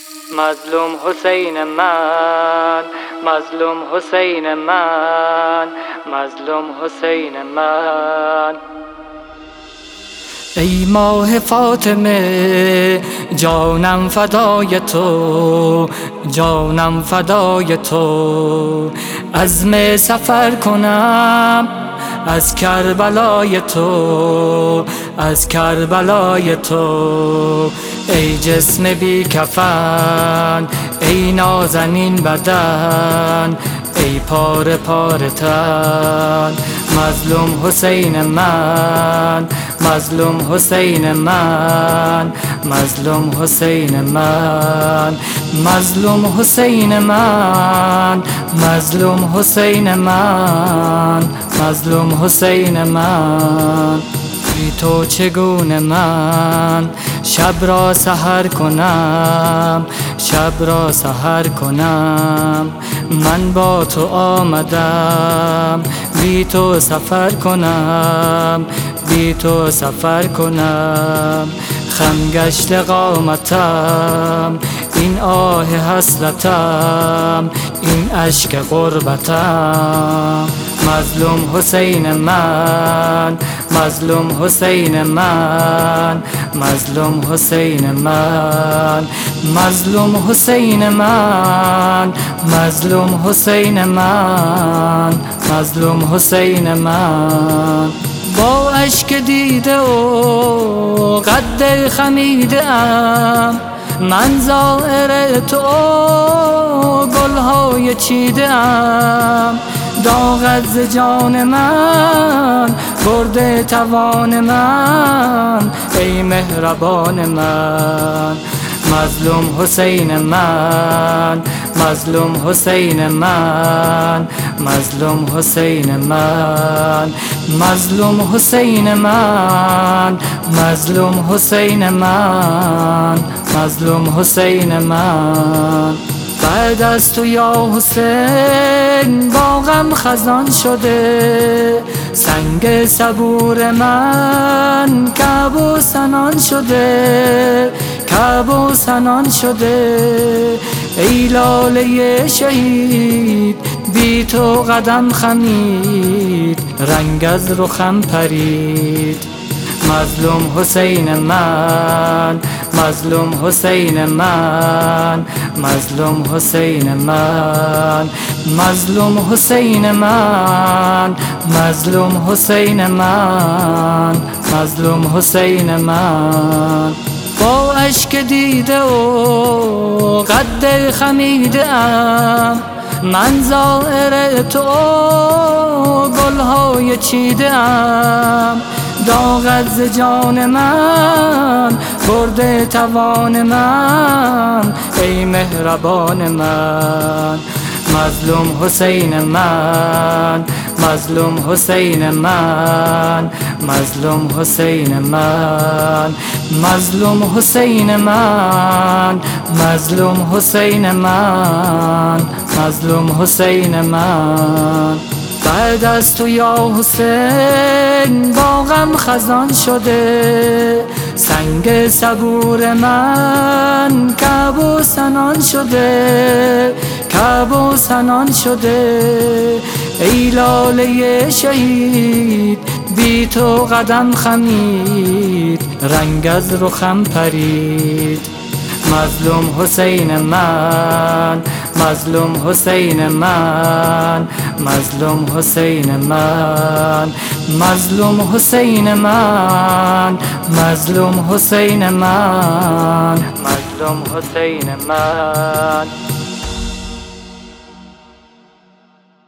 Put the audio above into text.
مظلوم حسین من، مظلوم حسین من، مظلوم حسین من. ای ماه فاطمه جانم فدای تو، جانم فدای تو. عزم سفر کنم از کربلای تو، از کربلای تو. ای جسم بی کفن، ای نازنین بدن، ای پاره پاره تن. مظلوم حسین من، مظلوم حسین من، مظلوم حسین من. مظلوم حسین من، مظلوم حسین من، مظلوم حسین من. بی تو چگونه من شب را سحر کنم، شب را سحر کنم. من با تو آمدم بی تو سفر کنم، بی تو سفر کنم. خم گشت قامتم، این آه حسرتم، این اشک غربتم. مظلوم حسین من، مظلوم حسین من، مظلوم حسین من. مظلوم حسین من، مظلوم حسین من، مظلوم حسین من. با اشک دیده و قد خمیده ام، من زائر تو گلهای چیده ام. داغت ز جان من برده توان من، ای مهربان من. مظلوم حسین من، مظلوم حسین من، مظلوم حسین من. مظلوم حسین من، مظلوم حسین من، مظلوم حسین من. بعد از تو یا حسین با غم خزان شده، سنگ صبور من کعب و سنان شده، کعب و سنان شده. ای لاله شهید بی تو قدم خمید، رنگ از رخم پرید. مظلوم حسین من، مظلوم حسین من، مظلوم حسین من. مظلوم حسین من، مظلوم حسین من، مظلوم حسین من. با اشک دیده و قد خمیده ام، من زائر تو گلهای چیده ام. داغت ز جان من برده توان من، ای مهربان من. مظلوم حسین من، مظلوم حسین من، مظلوم حسین من. مظلوم حسین من، مظلوم حسین من، مظلوم حسین من. بعد از تو یا حسین با غم خزان شده، سنگ صبور من کعب و سنان شده، کعب و سنان شده. ای لاله شهید بی تو قدم خمید، رنگ از رخم پرید. مظلوم حسین من، مظلوم حسین من، مظلوم حسین من. مظلوم حسین من، مظلوم حسین من، مظلوم حسین من.